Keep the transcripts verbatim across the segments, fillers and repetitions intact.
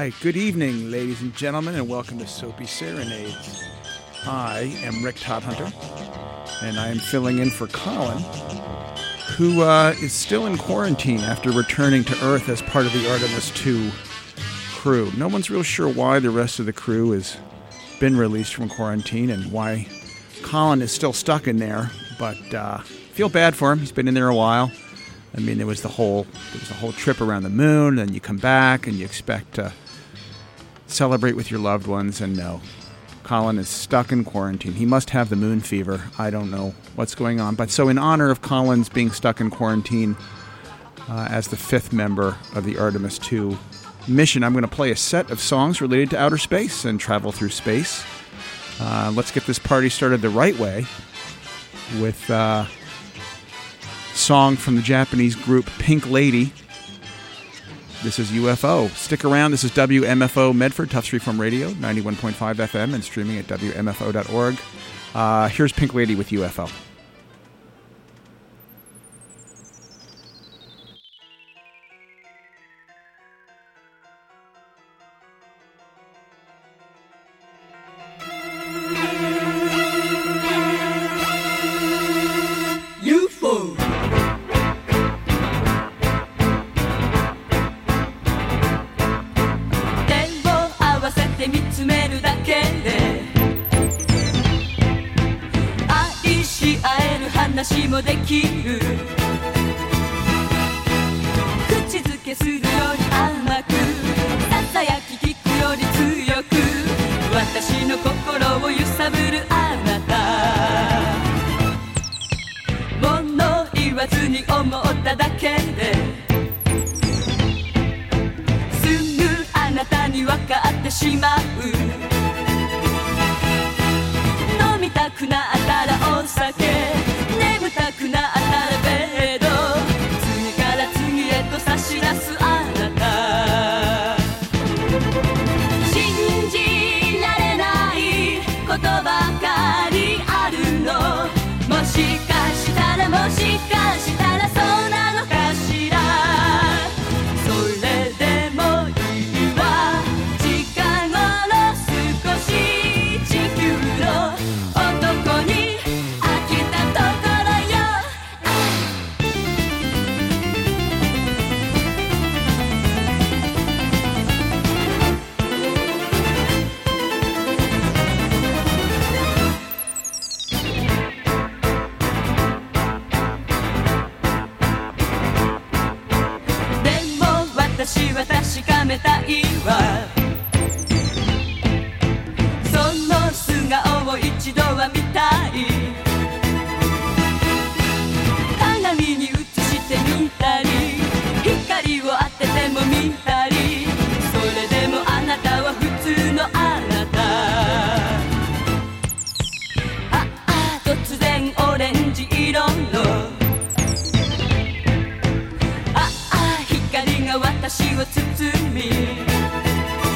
right, good evening, ladies and gentlemen, and welcome to Soapy Serenades. I am Rick Todhunter, and I am filling in for Colin, who uh, is still in quarantine after returning to Earth as part of the Artemis two crew. No one's real sure why the rest of the crew has been released from quarantine and why Colin is still stuck in there, but uh, feel bad for him. He's been in there a while. I mean, there was the whole there was the whole trip around the moon, and you come back and you expect to celebrate with your loved ones, and no. Colin is stuck in quarantine. He must have the moon fever. I don't know what's going on. But so in honor of Colin's being stuck in quarantine uh, as the fifth member of the Artemis two mission, I'm going to play a set of songs related to outer space and travel through space. Uh, let's get this party started the right way with uh, a song from the Japanese group Pink Lady. This is U F O. Stick around. This is W M F O Medford, Tufts Freeform Radio, ninety-one point five F M, and streaming at W M F O dot org. Uh, here's Pink Lady with U F O.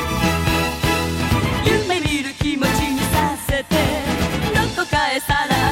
Sala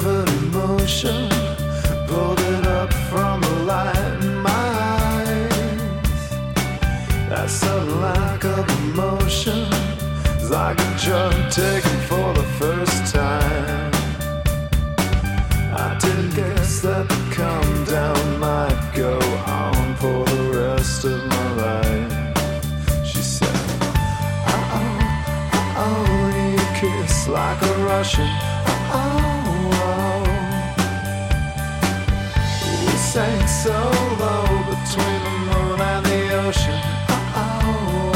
discovered emotion, pulled it up from the light in my eyes. That sudden lack of emotion is like a drug taken for the first time. I didn't guess that the come down might go on for the rest of my life. She said, uh-oh, uh-oh, you kiss like a Russian, uh-oh, oh. We sank so low between the moon and the ocean, uh-oh, oh.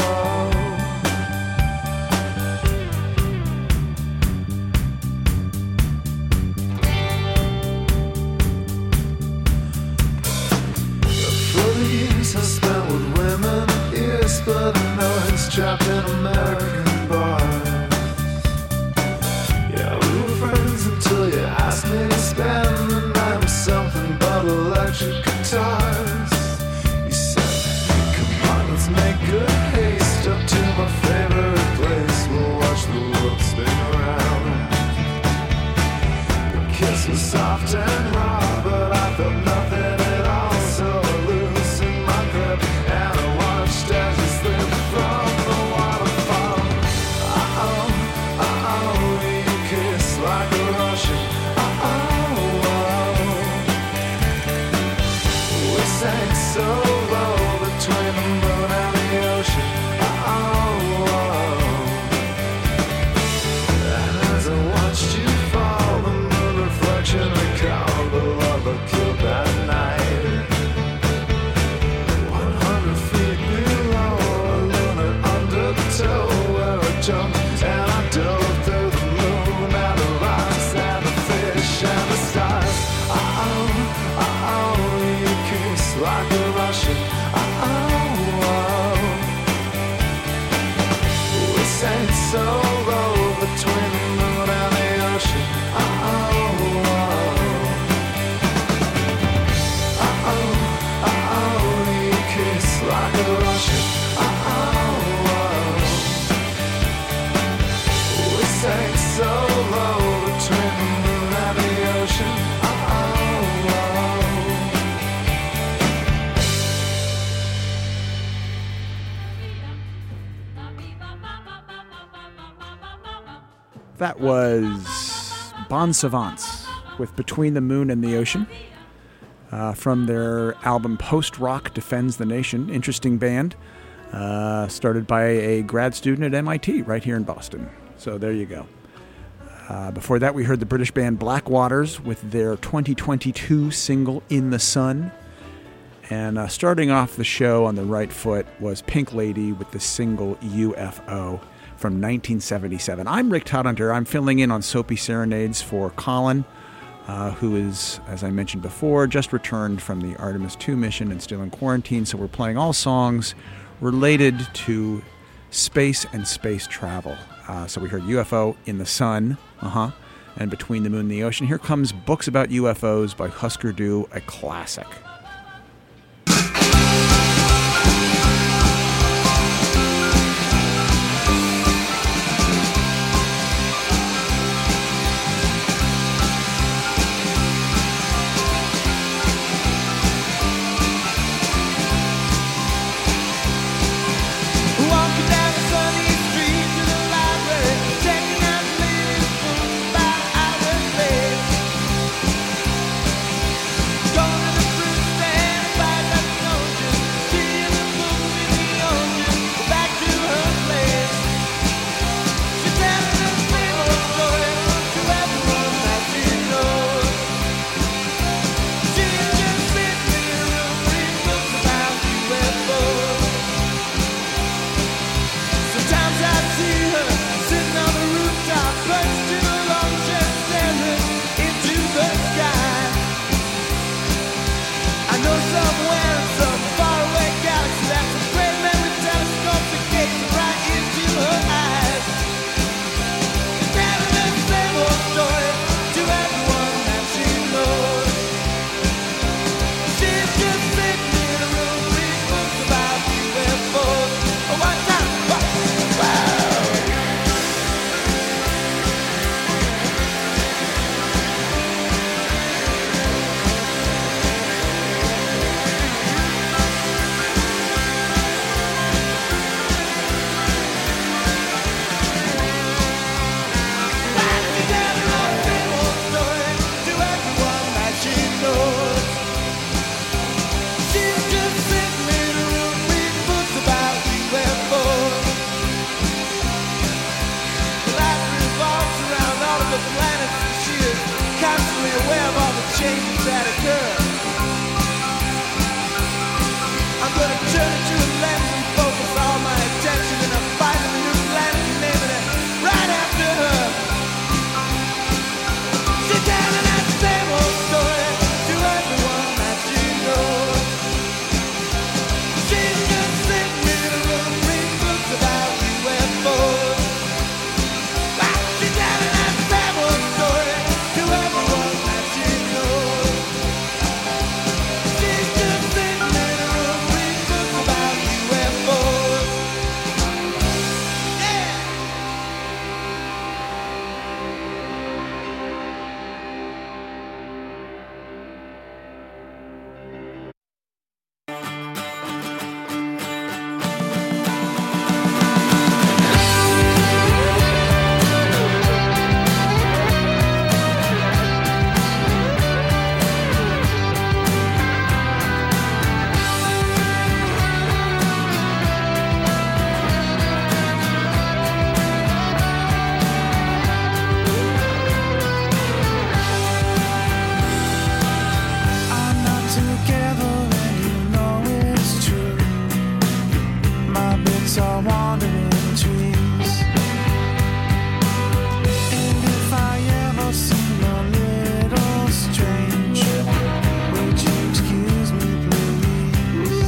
I spent with women, years, but I know he's trapped in American bars. Yeah, we were friends until you asked me to spend the night with something but electric guitars. You said, come on, let's make good haste up to my favorite place. We'll watch the world spin around. Your kiss was soft and raw, but I felt nothing at all. So so low between the moon and the ocean, oh, oh. And as I watched you fall, the moon reflection recalled the love I killed that night. One hundred feet below, a lunar undertow, where I jumped and I dove through the moon and the rocks and the fish and the stars. Oh, oh, oh, you kiss like a Russian, oh, oh. We sank so low between the moon and the ocean, oh, oh. Oh, oh, you kiss like a Russian, oh, oh. We sank so low between the moon and the ocean, oh, oh. That was Bon Savants with Between the Moon and the Ocean uh, from their album Post Rock Defends the Nation. Interesting band, uh, started by a grad student at M I T right here in Boston. So there you go. Uh, before that, we heard the British band Black Waters with their twenty twenty-two single In the Sun. And uh, starting off the show on the right foot was Pink Lady with the single U F O from nineteen seventy-seven. I'm Rick Todhunter. I'm filling in on Soapy Serenades for Colin, uh, who is, as I mentioned before, just returned from the Artemis two mission and still in quarantine. So we're playing all songs related to space and space travel. Uh, so we heard U F O, In the Sun, uh-huh, and Between the Moon and the Ocean. Here comes Books About U F Os by Husker Du, a classic. Going to the fruit changes that occur. I'm gonna turn it to a lens and focus all my attention in a fight of a new planet and naming it right after her. Sit down and that's the same old story to everyone that you know. She's just sitting in a room reading books about U F Os. Sit down and that's the same old story to everyone that you know. She's just sitting in a room reading books about U F Os. Yeah. I'm not together and you know it's true. My bits are wandering trees. And if I ever seem a little strange, would you excuse me please?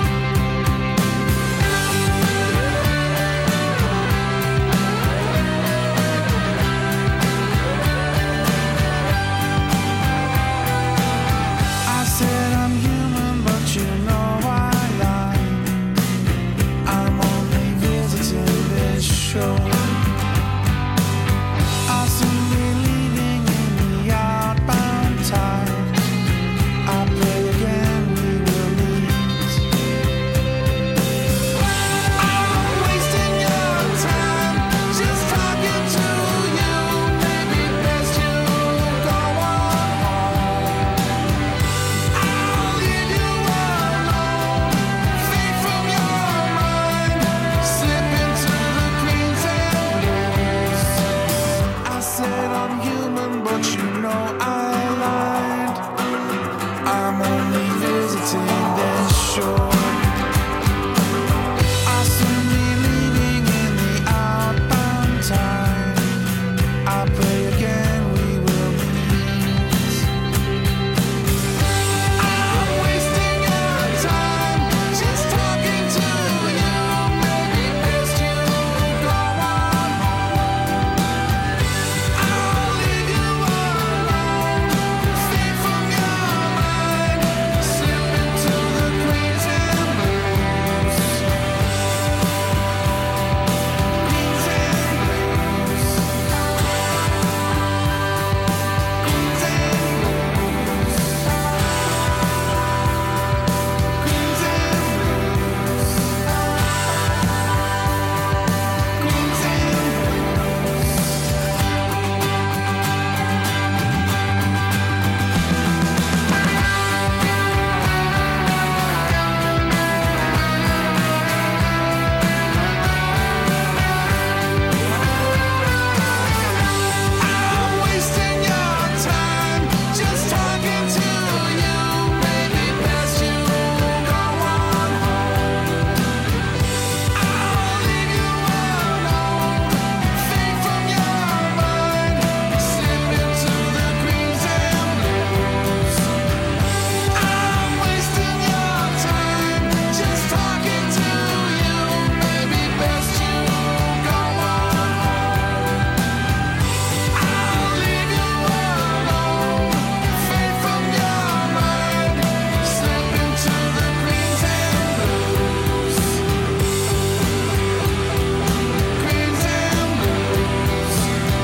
I said I'm human, but you know I lied. I'm only visiting this show. I'll soon be leaving in the outbound tide. I pray again we will meet. I'm wasting your time just talking to you. Maybe best you go on home. I'll leave you alone. Fade from your mind. Slip into the greens and blues. I said I'm human, but you know I lied. I'm only visiting this shore. I'll soon be leaving in the outbound tide. I pray again we will meet. I'm wasting your time just talking to you. Maybe best you go on home. I'll leave you alone. Fade from your mind. Slip into the greens and blues. Greens and blues. Greens and blues. Greens and blues. Greens and I'm wasting your time just talking to you. Maybe best you go on home. I'll leave you alone. Fade from your mind. Slip into the greens and blues. I'm wasting your time just talking to you. Maybe best you go on home. I'll leave you alone. Fade from your mind. Slip into the greens and blues. Greens and blues.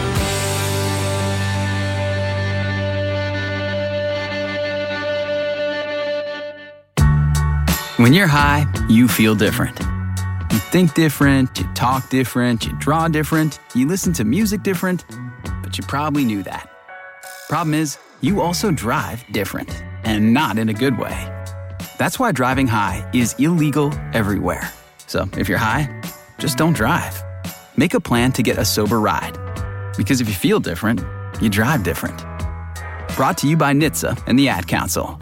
When you're high, you feel different. You think different, you talk different, you draw different, you listen to music different, but you probably knew that. Problem is, you also drive different, and not in a good way. That's why driving high is illegal everywhere. So if you're high, just don't drive. Make a plan to get a sober ride. Because if you feel different, you drive different. Brought to you by N H T S A and the Ad Council.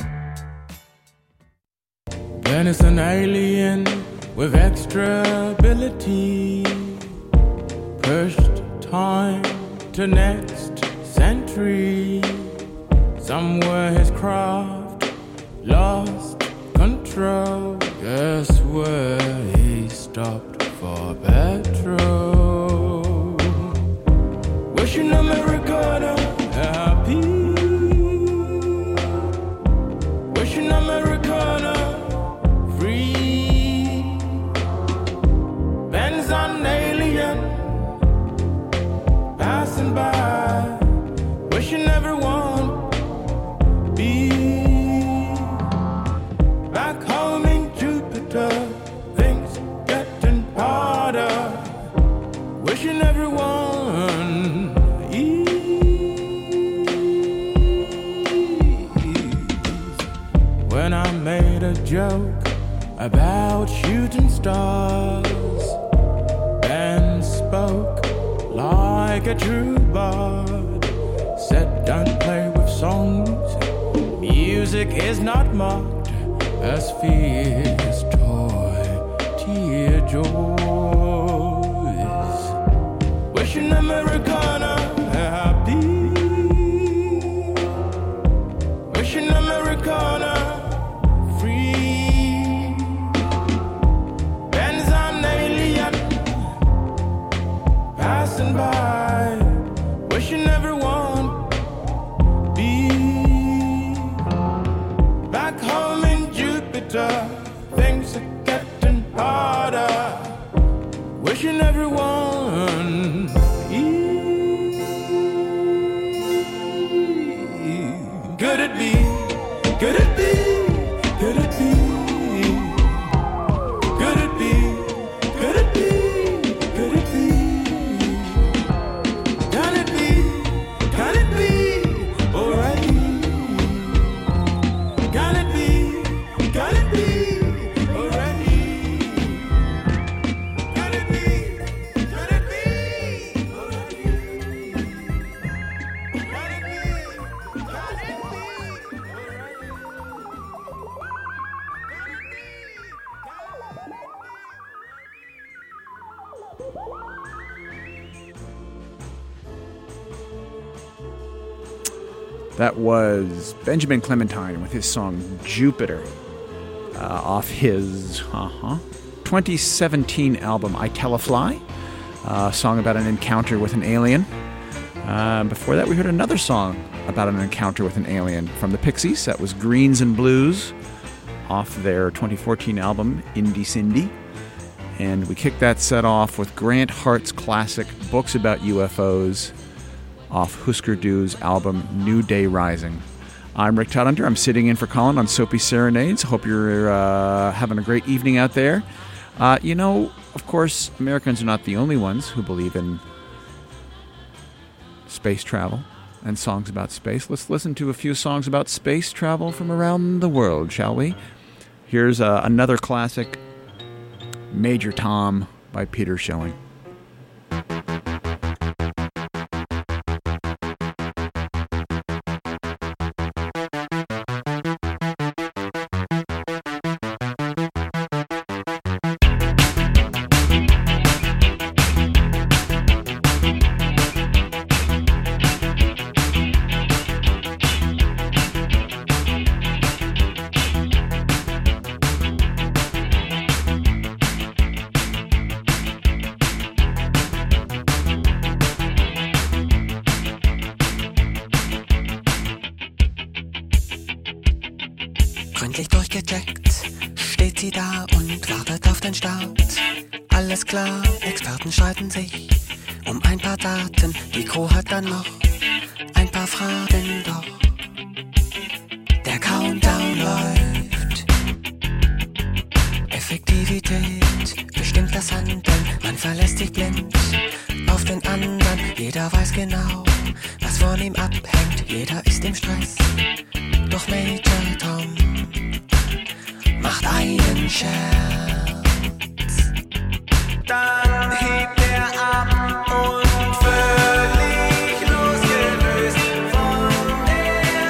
Then it's an alien with extra ability. Pushed time to next century. Somewhere his craft lost control. Guess where he stopped for petrol. Wishing America happy. Wishing America free. Ben's an alien passing by. Wishing everyone be back home in Jupiter. Things getting harder. Wishing everyone ease. When I made a joke about shooting stars, Ben spoke like a true bard. Said don't play with songs. Music is not mocked as fear's toy tear joys. Wishing Americana happy. Wishing Americana free. Ben's an alien passing by. Wishing everyone be back home in Jupiter. Things are getting harder. Wishing everyone ease. Could it be? Could it be? Could it be? Could it be? Could it be? Could it be? Can it be? Can it be? Alright. Can it be? Can it be? Already. Can it be? Can it be? Already. Can it be? Can it be? Already. That was Benjamin Clementine with his song Jupiter uh, off his uh-huh, twenty seventeen album I Tell a Fly, a song about an encounter with an alien. Uh, before that, we heard another song about an encounter with an alien from the Pixies. That was Greens and Blues off their twenty fourteen album Indie Cindy. And we kicked that set off with Grant Hart's classic Books About U F Os off Husker Du's album New Day Rising. I'm Rick Todhunter. I'm sitting in for Colin on Soapy Serenades. Hope you're uh, having a great evening out there. Uh, you know, of course, Americans are not the only ones who believe in space travel and songs about space. Let's listen to a few songs about space travel from around the world, shall we? Here's uh, another classic, Major Tom by Peter Schilling. Gründlich durchgecheckt, steht sie da und wartet auf den Start. Alles klar, Experten streiten sich um ein paar Daten. Die Crew hat dann noch ein paar Fragen, doch der Countdown läuft. Effektivität bestimmt das Handeln, man verlässt sich blind auf den anderen. Jeder weiß genau, was von ihm abhängt, jeder ist im Stress. Doch Major Tom macht einen Scherz. Dann hebt er ab und völlig losgelöst von der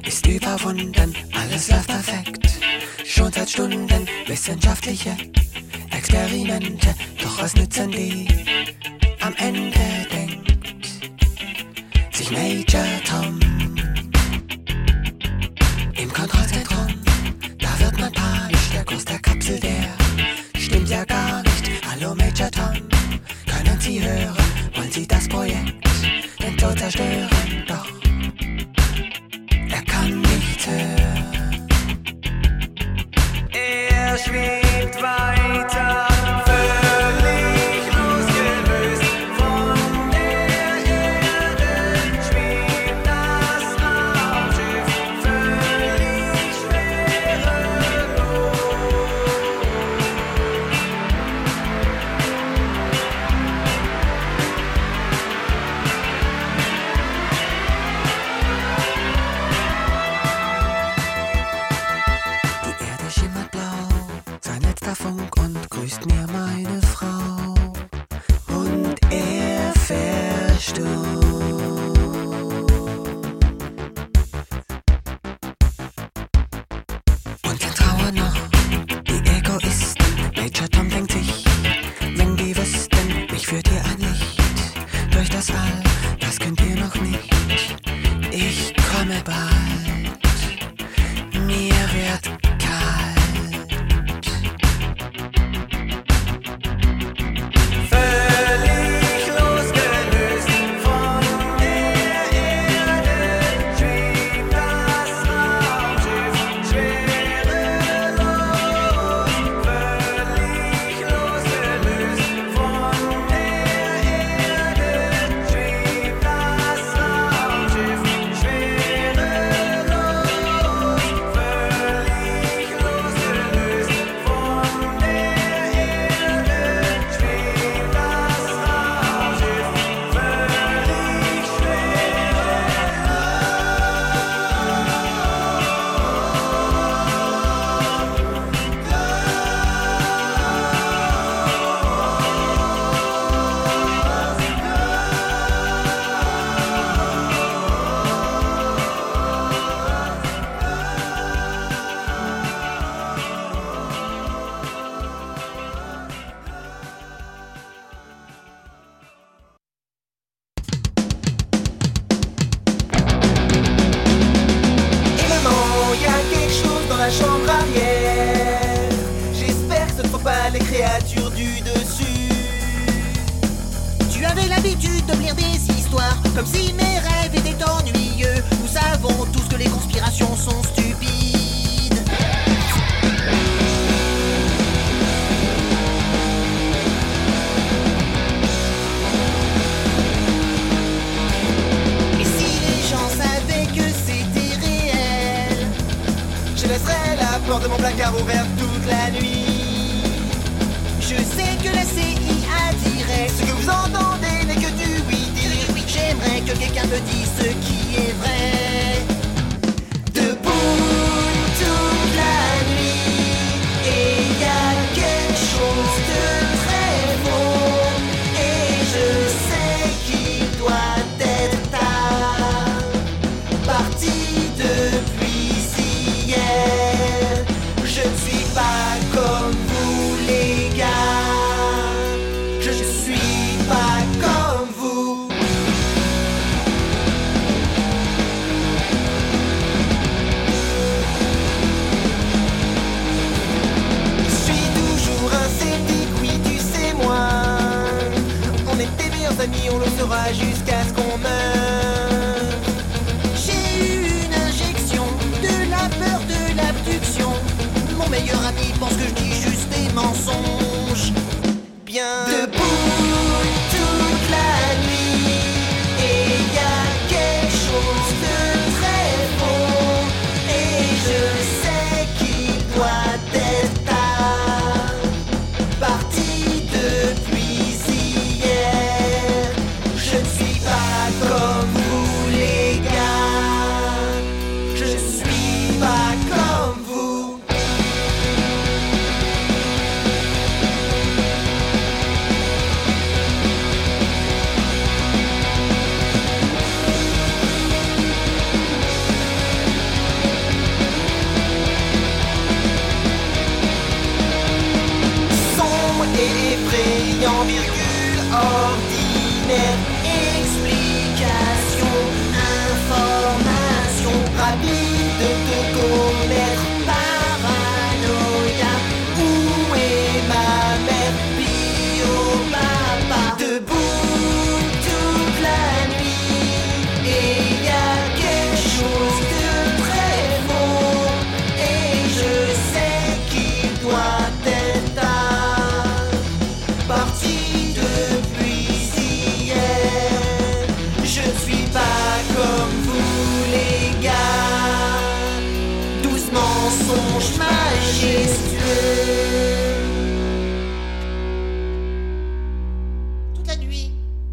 ist überwunden, alles läuft perfekt. Schon seit Stunden wissenschaftliche Experimente, doch was nützen die? Am Ende denkt sich Major Tom. Im Kontrollzentrum, da wird man panisch, der Kurs der Kapsel, der stimmt ja gar nicht. Hallo Major Tom, können Sie hören, wollen Sie das Projekt den Tod zerstören? Doch er kann nicht hören. Er schwebt weiter, völlig losgelöst von der Erde, schwebt das Raumschiff völlig schwerelos. Die Erde schimmert blau, sein letzter Funk und grüßt mir meine Frau. Und er verstummt. Und in Trauer noch die Egoisten. Major Tom denkt sich, wenn die wüssten, mich führt hier ein Licht durch das All, das könnt ihr noch nicht. Ich komme bald, mir wird kalt. Völlig losgelöst von der Erde schwebt das Raumschiff schwerelos. Völlig losgelöst von der Erde schwebt das Raumschiff schwerelos. Völlig losgelöst von der Erde schwebt das Raumschiff völlig Et maman, y a quelque chose dans la chambre arrière. J'espère que ce ne sont pas les créatures du dessus. Tu avais l'habitude de me lire des histoires, comme si mes rêves étaient ennuyeux. Nous savons tous que les conspirations sont stupides. Et si les gens savaient que c'était réel, Je laisserai la porte de mon placard ouverte toute la nuit. je sais que la C I A dirait Ce que vous entendez n'est que du oui-dire. oui, j'aimerais que quelqu'un me dise ce qui est vrai. Debout toute la nuit, et y a quelque chose de très beau. Et je sais qu'il doit être tard, parti depuis hier. Je ne suis pas comme vous les gars, je ne suis pas comme vous. brillant, virgule ordinaire. Explication, information rapide de commettre. Paranoïa, où est ma mère? Bio papa, debout toute la nuit, et y a quelque chose de très bon, et je sais qu'il doit être parti depuis hier. Je suis pas comme vous les gars, douze mensonges majestueux. Toute la nuit.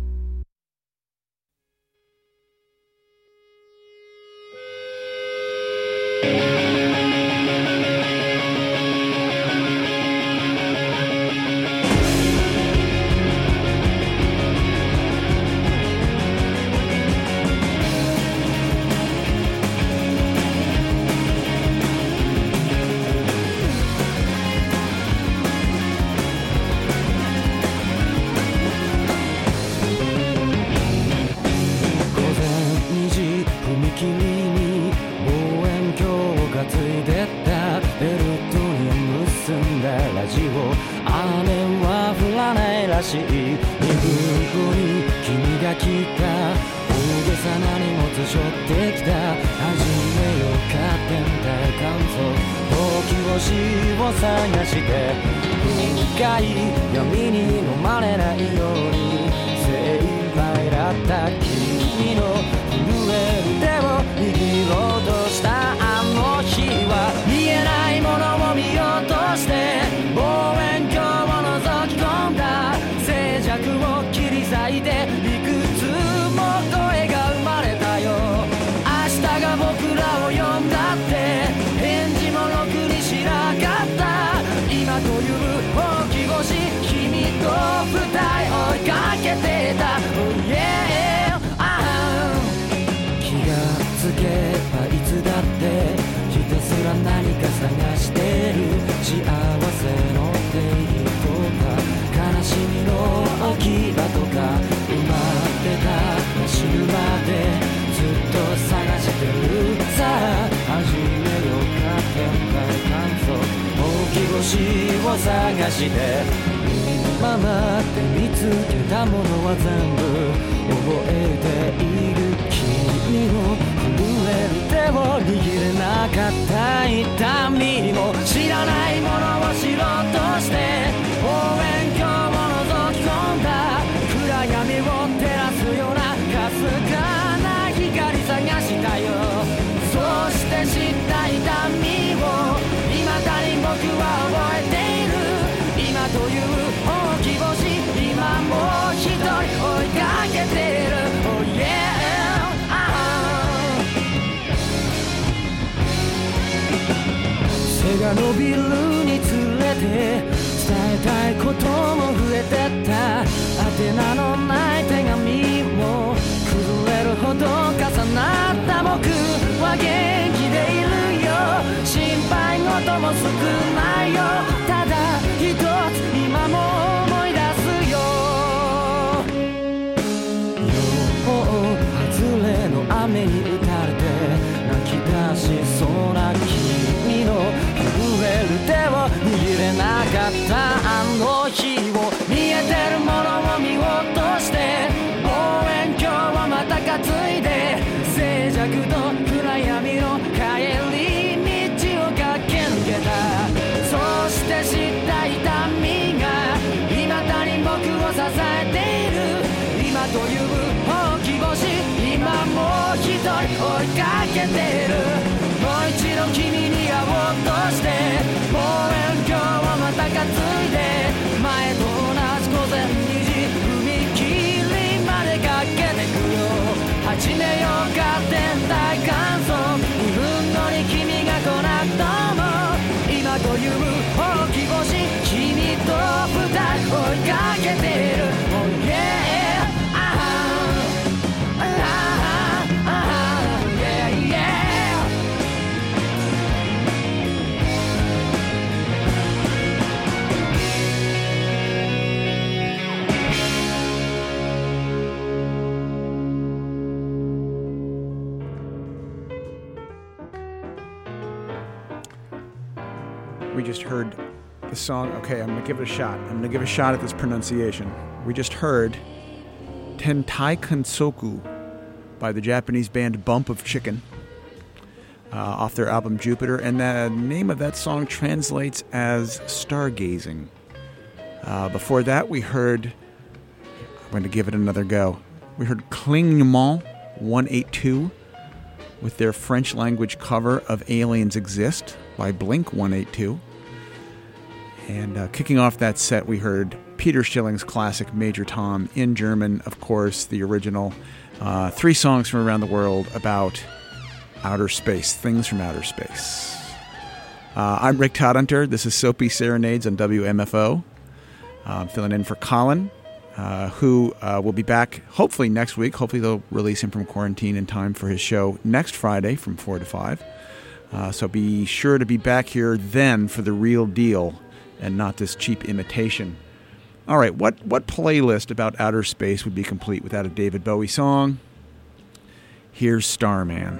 背が伸びるにつれて伝えたいことも増えてった宛名のない手紙も崩れるほど重なった僕は元気でいるよ心配事も少ないよただ一つ今も思い出すよ予報外れの雨に打たれて泣き出しそうな君の震える手を握れなかったあの日を見えてるものを見落として望遠鏡をまた担いで静寂と暗闇の帰り道を駆け抜けたそして知った痛みが未だに僕を支えている今という大き星今もう一人追いかけてるもう一度君に会おうとして望遠鏡をまた担いで前と同じ午前にじ踏切まで駆けてくよ始めようか天体観測にふんごに君が来なくとも今という大き星君と二人追いかけてる Oh yeah we just heard the song. Okay, I'm going to give it a shot. I'm going to give a shot at this pronunciation. We just heard Tentai Kansoku by the Japanese band Bump of Chicken uh, off their album Jupiter. And the name of that song translates as Stargazing. Uh, before that, we heard, I'm going to give it another go. We heard Clignement one eighty-two with their French language cover of Aliens Exist by Blink one eighty-two. And uh, kicking off that set, we heard Peter Schilling's classic Major Tom in German, of course, the original. Uh, three songs from around the world about outer space, things from outer space. Uh, I'm Rick Todhunter. This is Soapy Serenades on W M F O. Uh, I'm filling in for Colin, uh, who uh, will be back hopefully next week. Hopefully they'll release him from quarantine in time for his show next Friday from four to five. Uh, so be sure to be back here then for the real deal and not this cheap imitation. All right, what, what playlist about outer space would be complete without a David Bowie song? Here's Starman.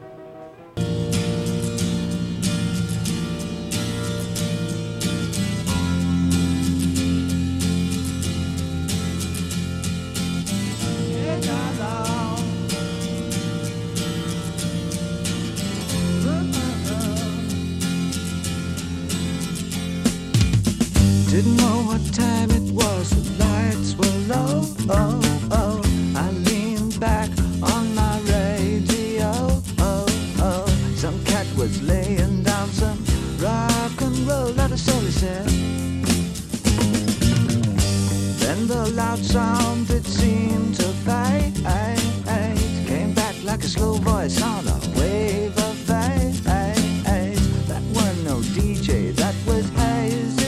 Didn't know what time it was, the lights were low, oh, oh. I leaned back on my radio, oh, oh. Some cat was laying down some rock and roll, that is all he said. Then the loud sound, it seemed to fade, came back like a slow voice on a wave of fade. That weren't no D J, that was hazy.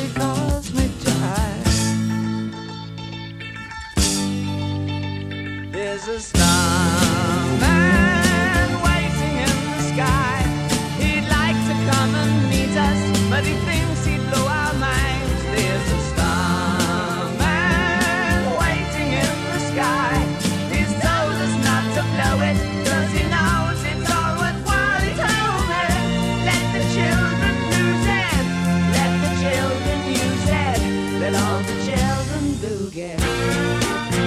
There's a starman waiting in the sky. He'd like to come and meet us, but he thinks he'd blow our minds. There's a starman waiting in the sky. He's told us not to blow it, cause he knows it's all worthwhile. He told me, let the children lose it, let the children use it, let all the children boogie.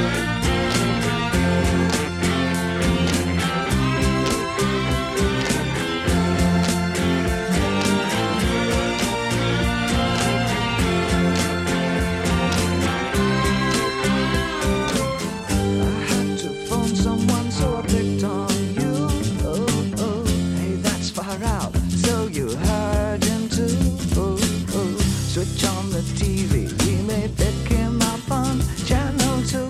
Switch on the T V, we may pick him up on channel two.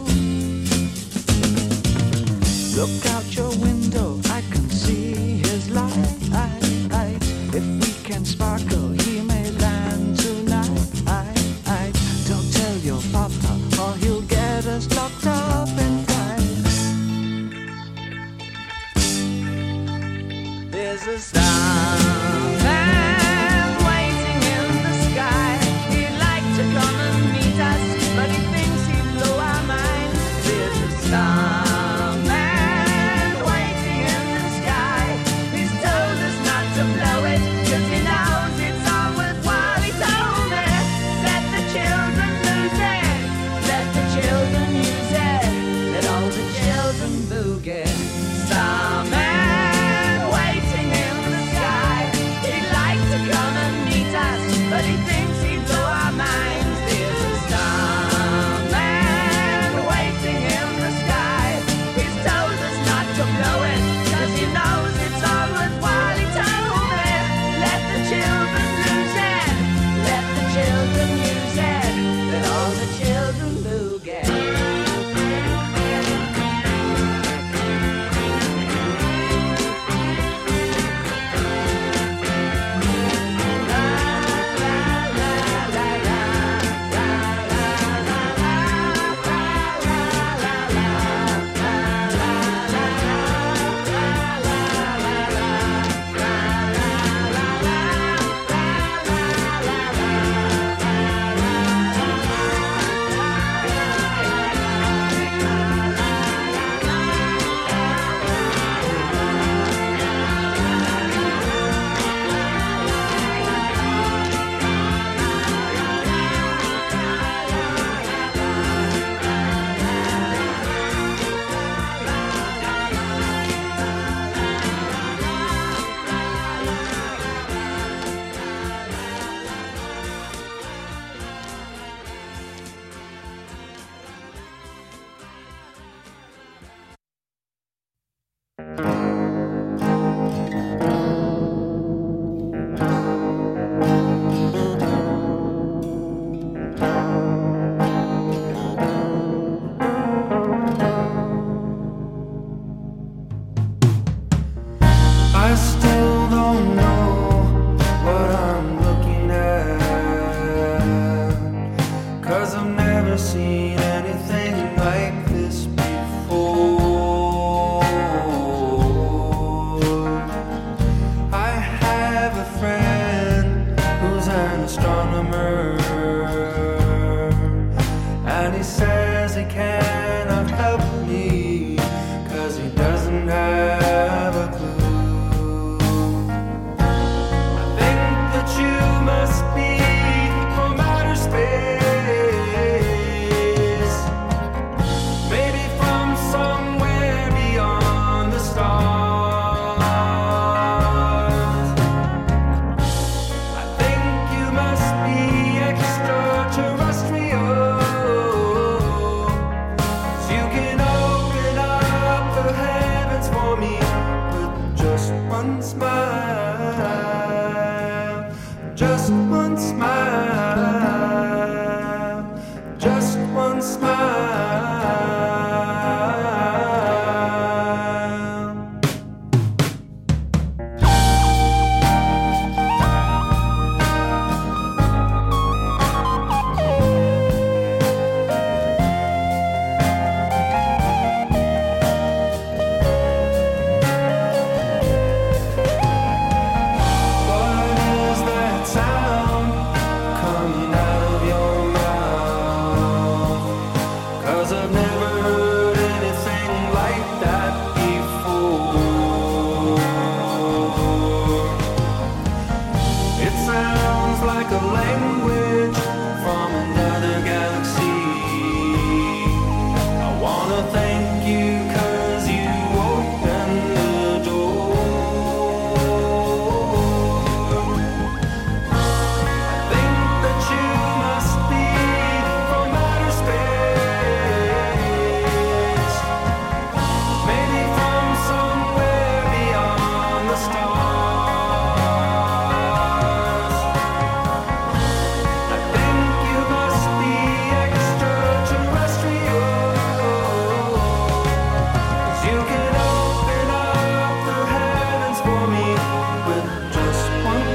Look out your window, I can see his light. If we can sparkle, he may land tonight. Don't tell your papa, or he'll get us locked up in time. There's a starman astronomer, and he says he cannot help me, 'cause he doesn't have a clue. I think that you must be from outer space, maybe from somewhere beyond the stars. I think you must be extraterrestrial, 'cause you can open up the heavens for me with just one smile, just one smile, just one smile. What is that sound coming out of your mouth? 'Cause I've never heard anything like that before. It sounds like a language from another galaxy. I wanna thank you 'cause you opened the door. I think that you must be from outer space, maybe from somewhere beyond the stars. I think you must be extraterrestrial, 'cause you can open up the heavens for me with just one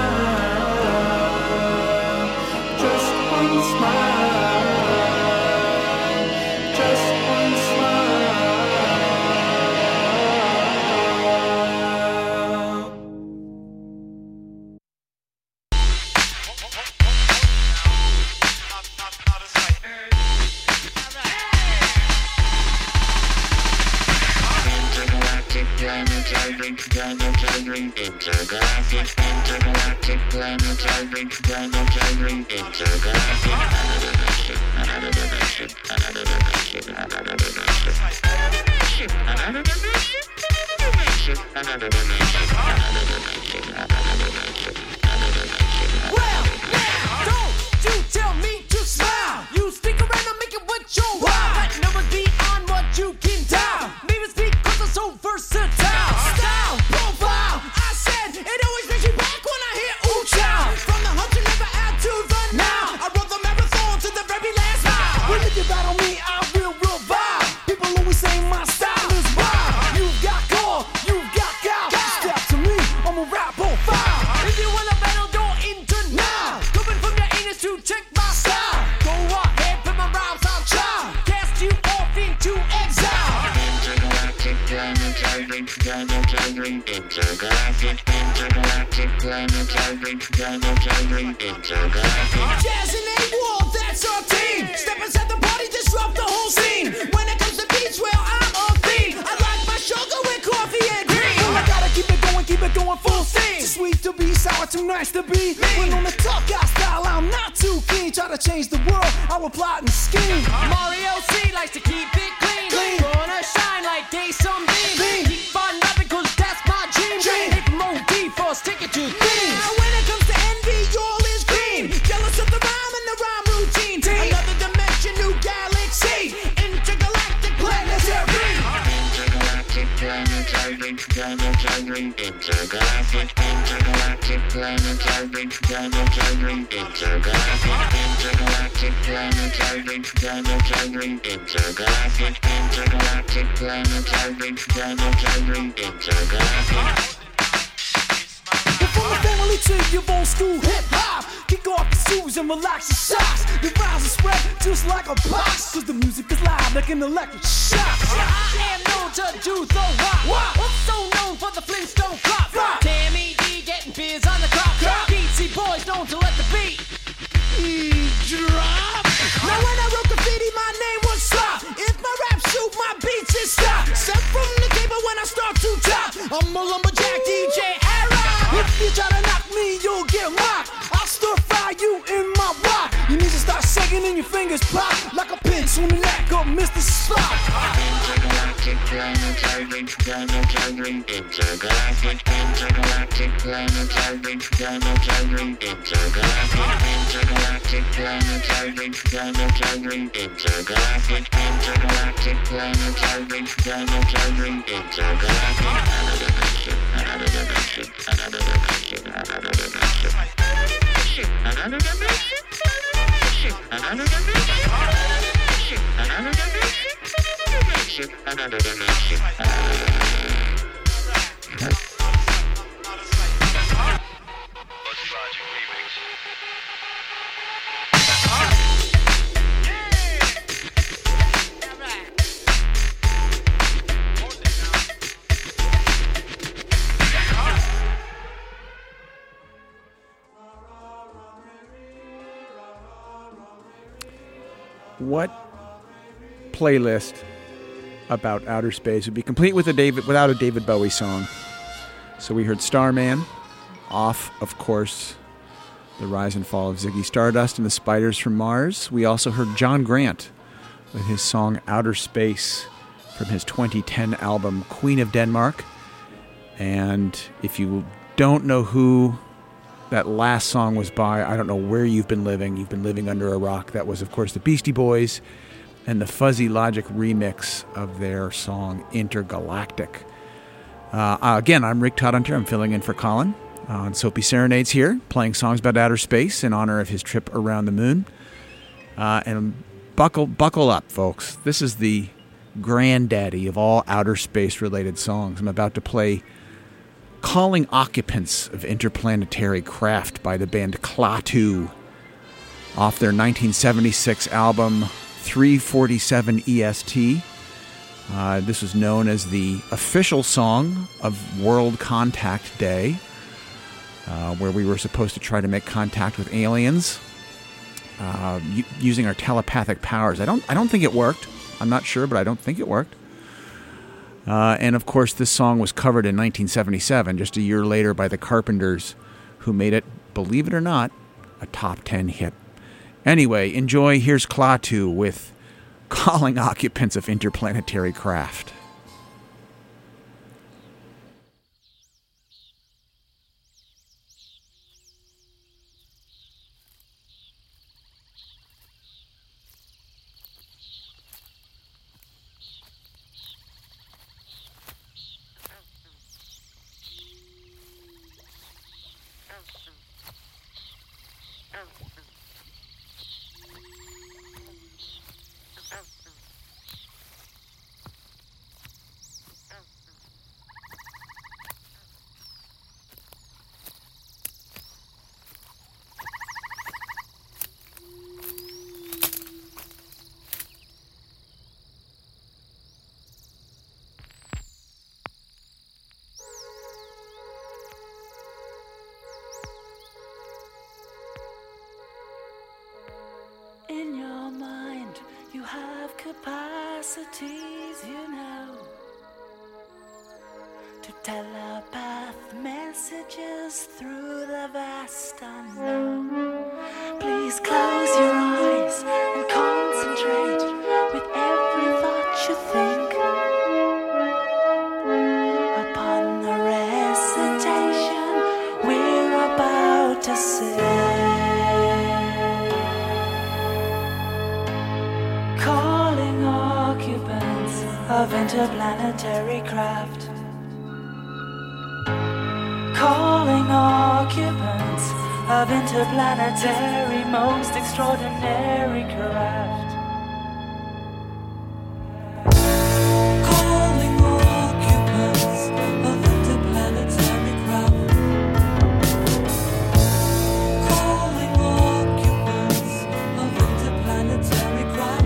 smile, just one smile, just one smile. Intergalactic planetary, planetary, intergalactic, intergalactic planetary, planetary, intergalactic. Another dimension, another dimension, another dimension, another dimension, another dimension, another dimension, another dimension, another dimension, another dimension, another dimension. Well, now, don't you tell me to smile. You stick around and make it what you want. Got numbers beyond what you can dial. Maybe it's because I'm so versatile. Style, profile, I said it always brings you back when I hear ooh child. From the hunt you never add to the now. I run the marathon to the very last mile. When you get out on me, I will revive. People always say my style is wild. You've got core, you've got gal. Step to me, I'm a rap on fire. If you want a battle, don't enter now. Coming from your anus to check my style. Go ahead, put my rhymes on trial. Cast you off into exile. Intergalactic planetary, planetary, intergalactic, intergalactic planetary, planetary, intergalactic. Jazz and A-Wall, that's our team. Step inside the party, disrupt the whole scene. When it comes to beats, well, I'm a fiend. I like my sugar with coffee and cream. I gotta keep it going, keep it going full steam. Too sweet to be sour, too nice to be me. When on the tough guy style, I'm not too keen. Try to change the world, I will plot and scheme. Mario C likes to keep it clean. Clean. Gonna shine like day sunbeam. Beam. Keep on rapping 'cause that's my dream. Dream. If Mo D first, take it to beam. Now when it comes to envy, all is green. Jealous of the rhyme and the rhyme routine. Another dimension, new galaxy. Intergalactic planetary. Intergalactic planetary, planetary, intergalactic, intergalactic planetary, planetary, intergalactic, intergalactic planetary, planetary, intergalactic, intergalactic planetary, planetary, intergalactic. You're from the family to your old school hip hop. Kick off your shoes and relax your socks. Your rhymes are spread just like a box. 'Cause the music is loud like an electric shock. I am known to do the rock. What? I'm so known for the Flintstone flop. Tammy D getting beers on the clock. Beatsy boys stone to let the beat drop. Now when I wrote graffiti, my name was Slop. If my rap shoot, my beats is stop. Step from the table when I start to drop. I'm a lumberjack D J era. If you try to knock me, you'll get mocked. I'll stir fry you in my rock. You need to start shaking and your fingers pop like a pinch on the neck of Mister Slop. Intergalactic planetary, planetary, intergalactic, intergalactic planetary, planetary, intergalactic, intergalactic planetary, planetary, intergalactic, intergalactic planetary, planetary, intergalactic. Another dimension, another dimension, another dimension, another dimension, another dimension, another dimension, another dimension, another dimension. What playlist about outer space would be complete with a David without a David Bowie song? So we heard Starman, off, of course, The Rise and Fall of Ziggy Stardust and the Spiders from Mars. We also heard John Grant with his song Outer Space from his twenty ten album Queen of Denmark. And if you don't know who that last song was by, I don't know where you've been living. You've been living under a rock. That was, of course, the Beastie Boys and the Fuzzy Logic remix of their song Intergalactic. Uh, again, I'm Rick Todd Hunter. I'm filling in for Colin uh, on Soapy Serenades here, playing songs about outer space in honor of his trip around the moon. Uh, and buckle, buckle up, folks. This is the granddaddy of all outer space-related songs. I'm about to play Calling Occupants of Interplanetary Craft by the band Klaatu off their nineteen seventy-six album three forty-seven E S T. Uh, this was known as the official song of World Contact Day, uh, where we were supposed to try to make contact with aliens uh, u- using our telepathic powers. I don't, I don't think it worked. I'm not sure, but I don't think it worked. Uh, and, of course, this song was covered in nineteen seventy-seven, just a year later, by the Carpenters, who made it, believe it or not, a top ten hit. Anyway, enjoy. Here's Klaatu with Calling Occupants of Interplanetary Craft. In your mind, you have capacities, you know, to telepath messages through the vast unknown. Please close your eyes and concentrate with every thought you think upon the recitation we're about to sing. Calling occupants of interplanetary craft. Calling occupants of interplanetary most extraordinary craft. Calling occupants of interplanetary craft. Calling occupants of interplanetary craft.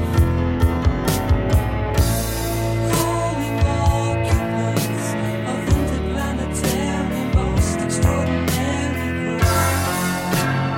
Calling occupants of interplanetary most extraordinary craft.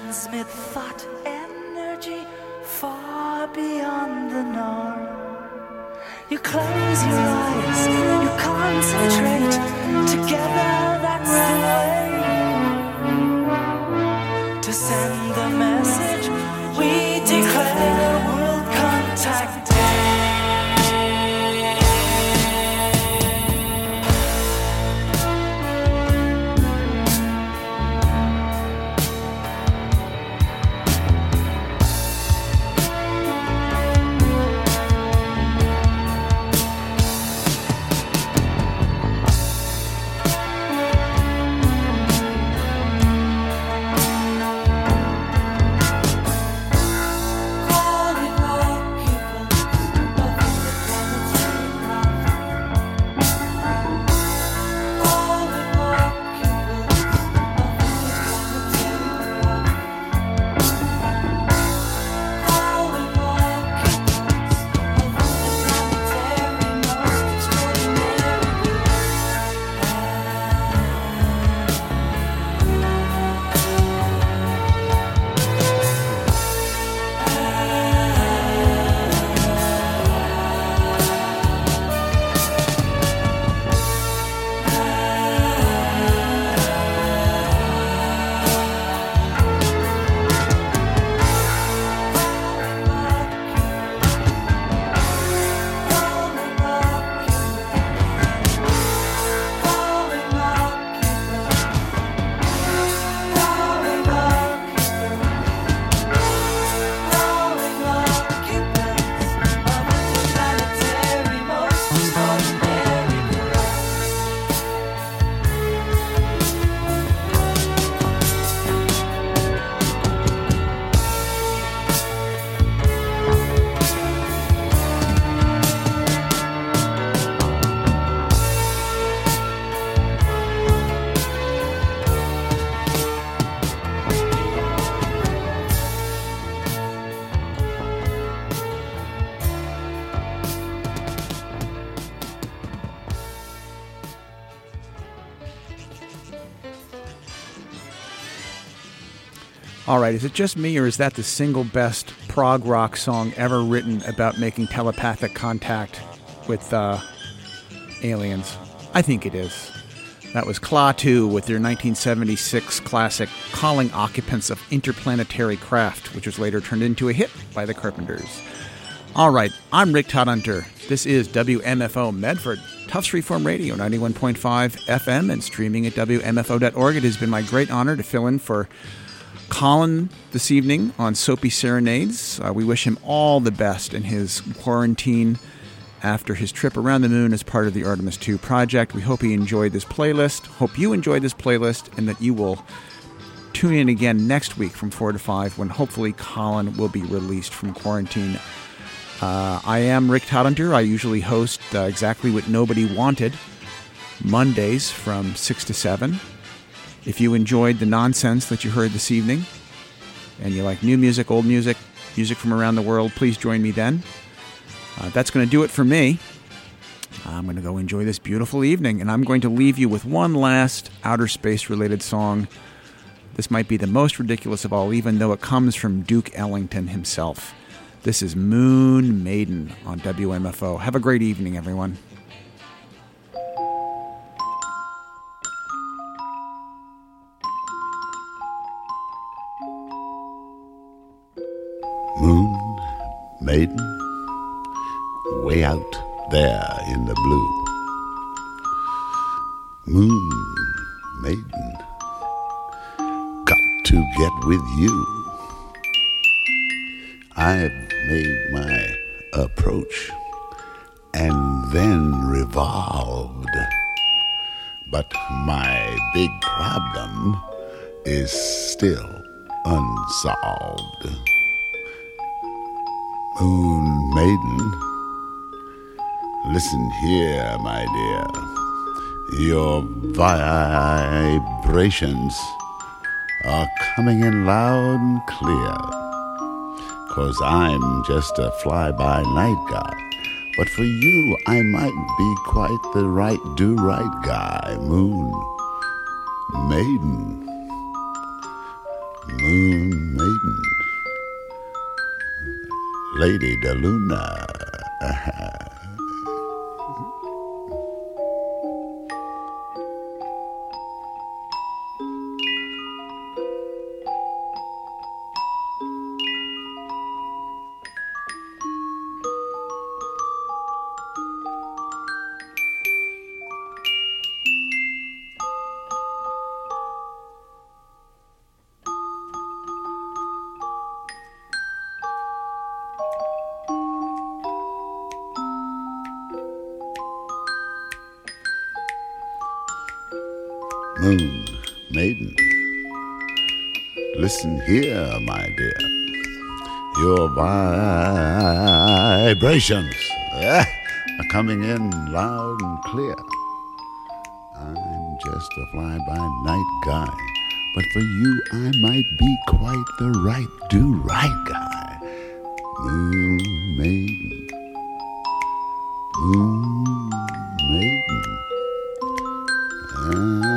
transmit thought energy far beyond the norm. You close your eyes, you concentrate, together that's the way to send the message we declare World Contact Day. All right, is it just me, or is that the single best prog rock song ever written about making telepathic contact with uh, aliens? I think it is. That was Klaatu with their nineteen seventy-six classic Calling Occupants of Interplanetary Craft, which was later turned into a hit by the Carpenters. All right, I'm Rick Todhunter. This is W M F O Medford, Tufts Freeform Radio, ninety-one point five F M, and streaming at W M F O dot org. It has been my great honor to fill in for Colin this evening on Soapy Serenades. Uh, we wish him all the best in his quarantine after his trip around the moon as part of the Artemis two project. We hope he enjoyed this playlist. Hope you enjoyed this playlist, and that you will tune in again next week from four to five when hopefully Colin will be released from quarantine. Uh, I am Rick Todhunter. I usually host uh, Exactly What Nobody Wanted Mondays from six to seven. If you enjoyed the nonsense that you heard this evening, and you like new music, old music, music from around the world, please join me then. Uh, that's going to do it for me. I'm going to go enjoy this beautiful evening, and I'm going to leave you with one last outer space-related song. This might be the most ridiculous of all, even though it comes from Duke Ellington himself. This is Moon Maiden on W M F O. Have a great evening, everyone. Moon Maiden, way out there in the blue. Moon Maiden, got to get with you. I've made my approach and then revolved, but my big problem is still unsolved. Moon Maiden, listen here, my dear. Your vibrations are coming in loud and clear. 'Cause I'm just a fly-by-night guy. But for you, I might be quite the right do-right guy. Moon Maiden, Moon Maiden, Lady de Luna. Moon Maiden, listen here, my dear. Your vibrations eh, are coming in loud and clear. I'm just a fly-by-night guy, but for you I might be quite the right do-right guy. Moon Maiden, Moon Maiden. Ah.